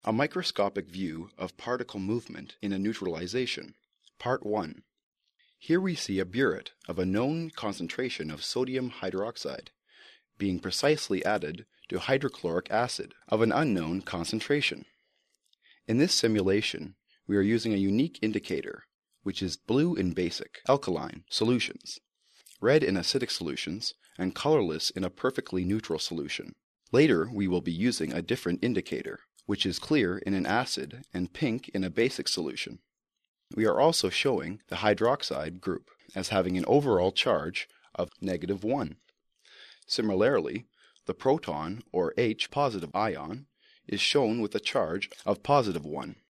A microscopic view of particle movement in a neutralization. Part 1. Here we see a burette of a known concentration of sodium hydroxide being precisely added to hydrochloric acid of an unknown concentration. In this simulation, we are using a unique indicator, which is blue in basic, alkaline solutions, red in acidic solutions, and colorless in a perfectly neutral solution. Later, we will be using a different indicator, which is clear in an acid and pink in a basic solution. We are also showing the hydroxide group as having an overall charge of -1. Similarly, the proton or H positive ion is shown with a charge of +1.